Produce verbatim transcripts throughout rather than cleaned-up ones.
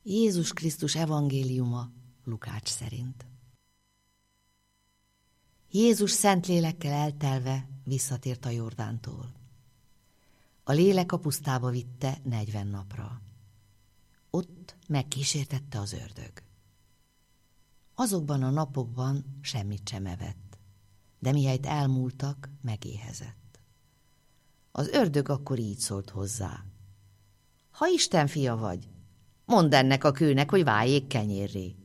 Jézus Krisztus evangéliuma Lukács szerint. Jézus Szentlélekkel eltelve visszatért a Jordántól. A lélek a pusztába vitte negyven napra. Ott megkísértette az ördög. Azokban a napokban semmit sem evett, de mihelyt elmúltak, megéhezett. Az ördög akkor így szólt hozzá: ha Isten fia vagy, mondd ennek a kőnek, hogy váljék kenyérré.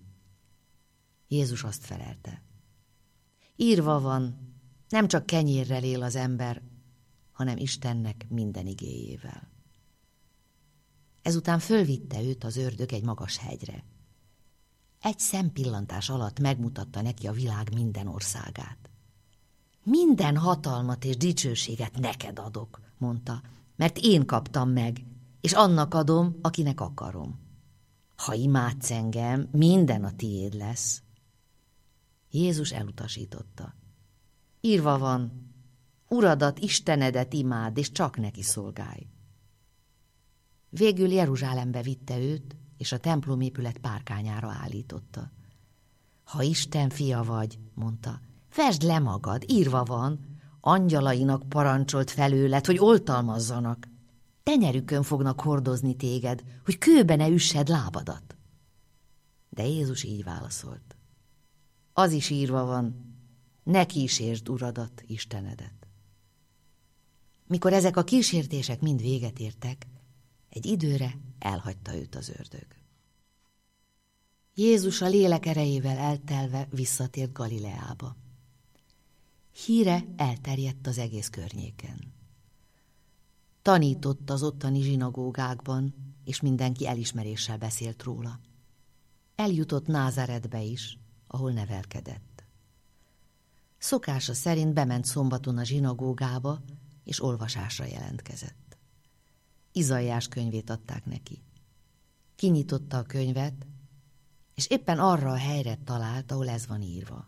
Jézus azt felelte: írva van, nem csak kenyérrel él az ember, hanem Istennek minden igéjével. Ezután fölvitte őt az ördög egy magas hegyre. Egy szempillantás alatt megmutatta neki a világ minden országát. Minden hatalmat és dicsőséget neked adok, mondta, mert én kaptam meg, és annak adom, akinek akarom. Ha imádsz engem, minden a tiéd lesz. Jézus elutasította. Írva van, Uradat, Istenedet imádd, és csak neki szolgálj. Végül Jeruzsálembe vitte őt, és a templomépület párkányára állította. Ha Isten fia vagy, mondta, vesd le magad, írva van, angyalainak parancsolt felőled, hogy oltalmazzanak. Tenyerükön fognak hordozni téged, hogy kőbe ne üssed lábadat. De Jézus így válaszolt. Az is írva van, ne kísérsd Uradat, Istenedet. Mikor ezek a kísértések mind véget értek, egy időre elhagyta őt az ördög. Jézus a lélek erejével eltelve visszatért Galileába. Híre elterjedt az egész környéken. Tanított az ottani zsinagógákban, és mindenki elismeréssel beszélt róla. Eljutott Názáretbe is, ahol nevelkedett. Szokása szerint bement szombaton a zsinagógába, és olvasásra jelentkezett. Izaiás könyvét adták neki. Kinyitotta a könyvet, és éppen arra a helyre talált, ahol ez van írva.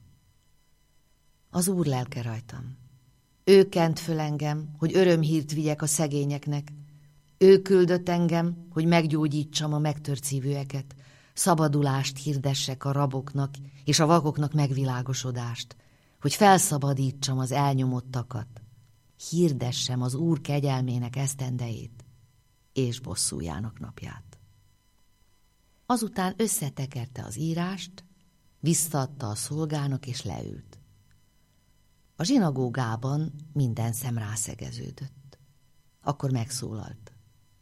Az Úr lelke rajtam. Ő kent föl engem, hogy örömhírt vigyek a szegényeknek. Ő küldött engem, hogy meggyógyítsam a megtört szívűeket, szabadulást hirdessek a raboknak, és a vakoknak megvilágosodást, hogy felszabadítsam az elnyomottakat, hirdessem az Úr kegyelmének esztendejét, és bosszújának napját. Azután összetekerte az írást, visszaadta a szolgának, és leült. A zsinagógában minden szem rászegeződött. Akkor megszólalt.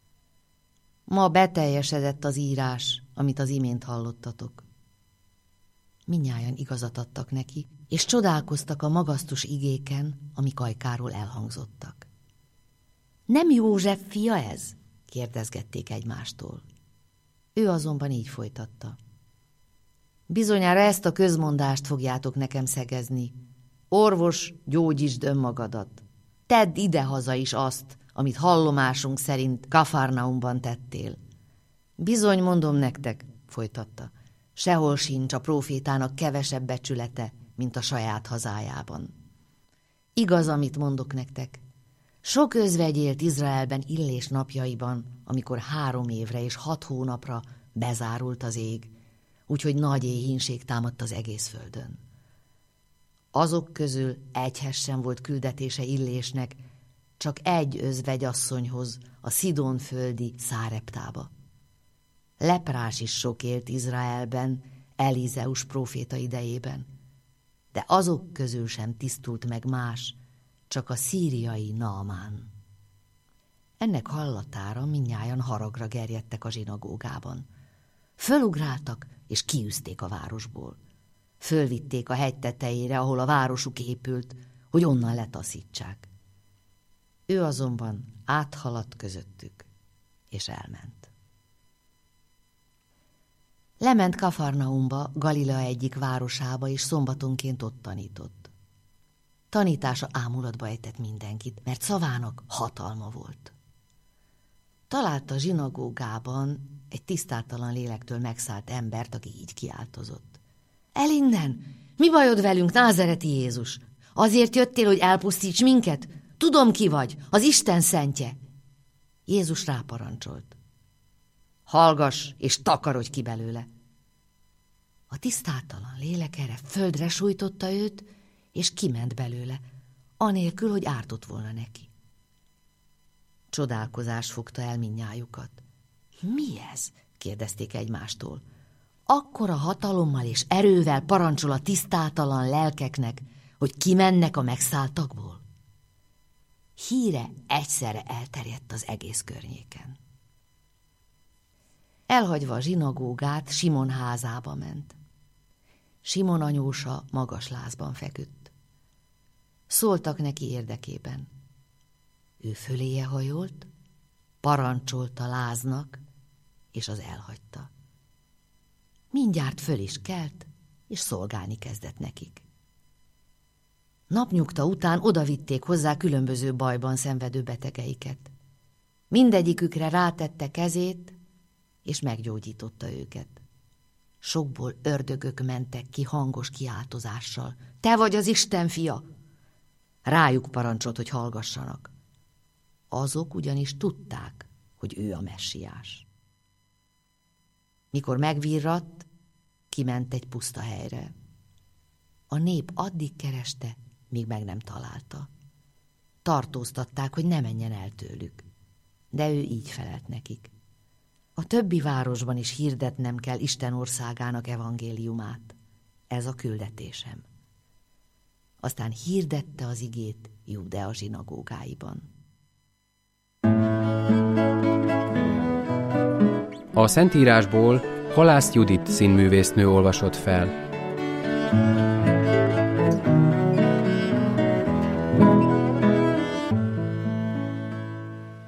Ma beteljesedett az írás, amit az imént hallottatok. Mindnyájan igazat adtak neki, és csodálkoztak a magasztos igéken, amik ajkáról elhangzottak. Nem József fia ez? Kérdezgették egymástól. Ő azonban így folytatta. Bizonyára ezt a közmondást fogjátok nekem szegezni. Orvos, gyógyítsd önmagadat. Tedd idehaza is azt, amit hallomásunk szerint Kafarnaumban tettél. Bizony mondom nektek, folytatta, sehol sincs a prófétának kevesebb becsülete, mint a saját hazájában. Igaz, amit mondok nektek. Sok özvegy élt Izraelben Illés napjaiban, amikor három évre és hat hónapra bezárult az ég, úgyhogy nagy éhínség támadt az egész földön. Azok közül egyhez sem volt küldetése Illésnek, csak egy özvegyasszonyhoz, a Szidónföldi Száreptába. Leprás is sok élt Izraelben, Elizeus próféta idejében, de azok közül sem tisztult meg más, csak a szíriai Naamán. Ennek hallatára mindnyájan haragra gerjedtek a zsinagógában. Fölugráltak, és kiűzték a városból. Fölvitték a hegy tetejére, ahol a városuk épült, hogy onnan letaszítsák. Ő azonban áthaladt közöttük, és elment. Lement Kafarnaumba, Galilea egyik városába, és szombatonként ott tanított. Tanítása ámulatba ejtett mindenkit, mert szavának hatalma volt. Találta a zsinagógában egy tisztátalan lélektől megszállt embert, aki így kiáltozott. El innen! Mi bajod velünk, názereti Jézus? Azért jöttél, hogy elpusztíts minket? Tudom, ki vagy, az Isten szentje. Jézus ráparancsolt. Hallgass, és takarodj ki belőle! A tisztátalan lélek erre földre sújtotta őt, és kiment belőle, anélkül, hogy ártott volna neki. Csodálkozás fogta el mindnyájukat. Mi ez? Kérdezték egymástól. Akkora hatalommal és erővel parancsol a tisztátalan lelkeknek, hogy kimennek a megszálltakból? Híre egyszerre elterjedt az egész környéken. Elhagyva a zsinagógát, Simon házába ment. Simon anyósa magas lázban feküdt. Szóltak neki érdekében. Ő föléje hajolt, parancsolta láznak, és az elhagyta. Mindjárt föl is kelt, és szolgálni kezdett nekik. Napnyugta után odavitték hozzá különböző bajban szenvedő betegeiket. Mindegyikükre rátette kezét, és meggyógyította őket. Sokból ördögök mentek ki hangos kiáltozással. Te vagy az Isten fia! Rájuk parancsolt, hogy hallgassanak. Azok ugyanis tudták, hogy ő a messiás. Mikor megvirratt, kiment egy puszta helyre. A nép addig kereste, míg meg nem találta. Tartóztatták, hogy ne menjen el tőlük, de ő így felelt nekik. A többi városban is hirdetnem kell Isten országának evangéliumát. Ez a küldetésem. Aztán hirdette az igét Júdea zsinagógáiban. A Szentírásból Halász Judit színművésznő olvasott fel.